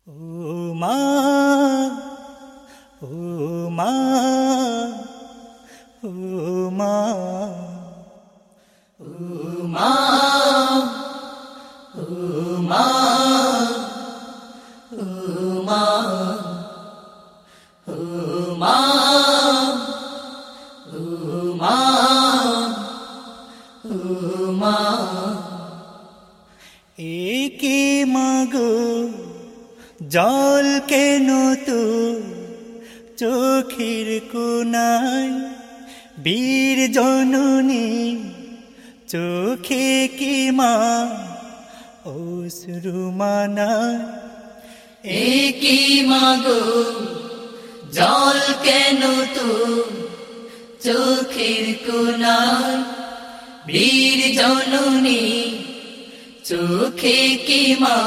ও মা, ও মা, ও মা, ও মা, ও মা, ও মা, ও মা, ও মা, ও মা। একে মাগো জল কেন তো চোখের কোনায়, বীর জননী চোখে কি মা অশ্রু মানায়। একি মাগো জল কেন তো চোখের কোনায়, বীর জননী চোখে কি মা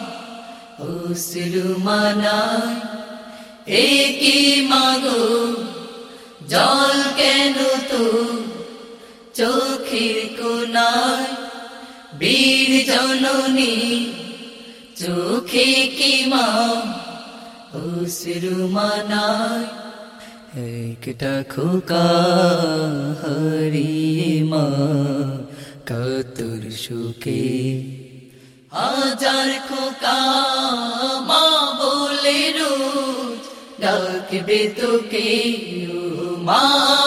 অশ্রু মানায়। একি মাগো জল কেন তো চোখের কোনায়, বীর জননী চোখে কি মা অশ্রু মানায়। একটা খোকা হারিয়ে মা কাতর শোকে, হাজার খোকা মা বলে রোজ ডাকবে তোকে। ও মা,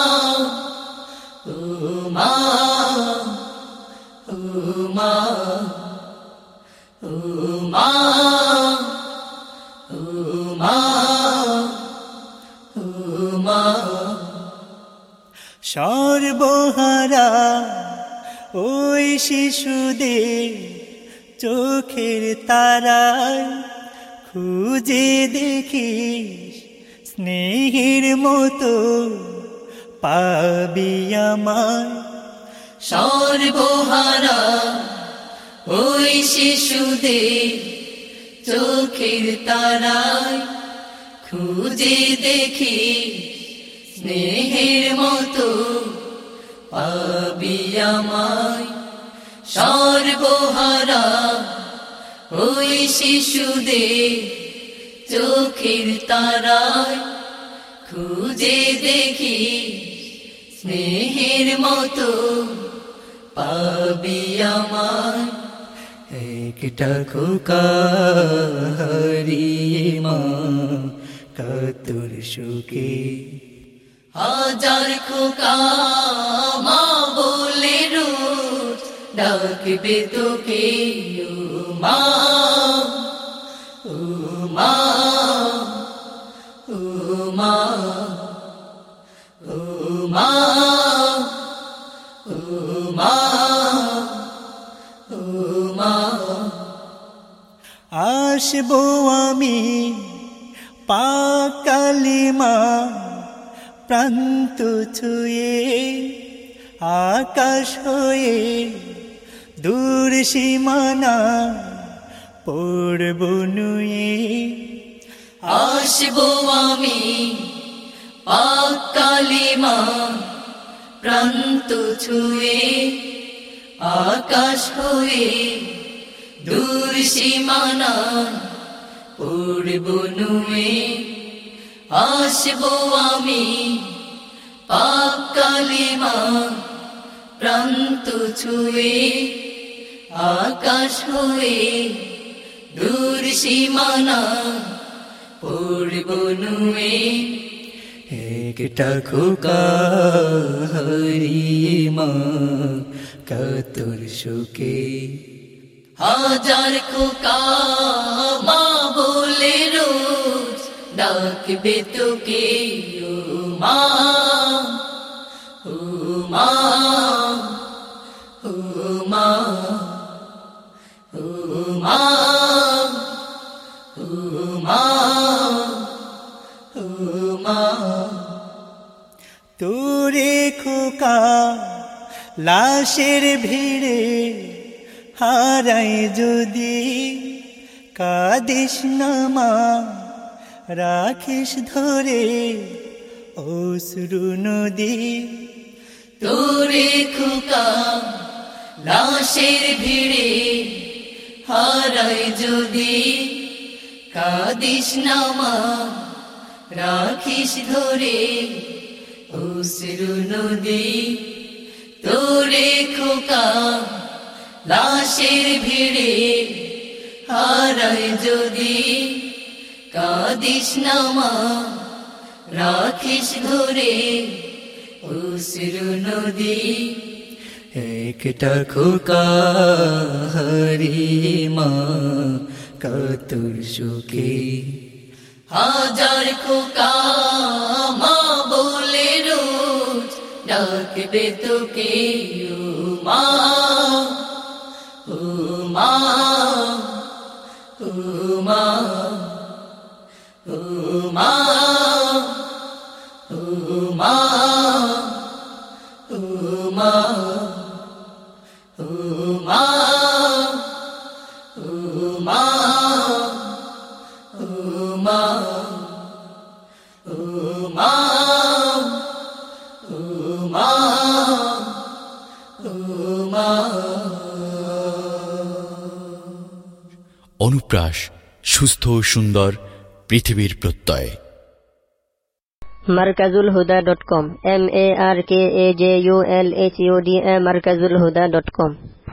ও মা, ও মা, ও মা, ও মা, ও মা। সর্বহারা ওই শিশুদের চোখের তারায় খুঁজে দেখিস স্নেহের মতো পাবি আমায়। সর্বহারা ওই শিশুদের চোখের তারায় খুঁজে দেখি স্নেহের মতো পাবি আমায়। সর্বহারা ওই শিশুদের চোখের তারায় খুঁজে দেখি স্নেহের মতো পাবি আমায়। একটা খোকা হারিয়ে মা কাতর শোকে, হাজার খোকা মা বলে রোজ ডাকবে তোকে। ও মা, ও মা, ও মা, ও মা, ও মা, ও মা। আসবো আমি পাক কালিমা প্রান্ত ছুঁয়ে, আকাশ হয়ে দূর সীমানা পড়ব নুয়ে। আসবো আমি পাক কালিমা প্রান্ত ছুঁয়ে, আকাশ হয়ে দূর সীমানা পড়ব নুয়ে। আসবো আমি পাক কালিমা প্রান্ত ছুঁয়ে, আকাশ হয়ে দূর সীমানা পড়ব নুয়ে। একটা খোকা হারিয়ে মা কাতর শোকে, হাজার খোকা মা বলে রোজ ডাকবে তোকে। ও মা, ও মা, ও মা, ও মা, ও মা, ও মা। তোরে খোকা লাশের ভিড়ে হারাই যদি, কাঁদিস না মা রাখিস ধরে অশ্রু নদী। তোরে খোকা লাশের ভিড়ে হারাই যদি, কাদিস না মা রাখিস ধরে অশ্রু নদী তোরে খোকা লাশের ভিড়ে হারায় যদি কাদিস না মা রাখিস ধরে অশ্রু নদী একটা খোকা হারিয়ে মা কাতর সুখে হাজার খোকা মা বলে রোজ ডাকবে তোকে ও মা ও মা ও মা ও মা ও মা ও মা ও মা ও মা ও মা ও মা ও মা ও মা অনুপ্রাস সুস্থ ও সুন্দর পৃথিবীর প্রত্যয় markazulhuda.com markazulhuda.com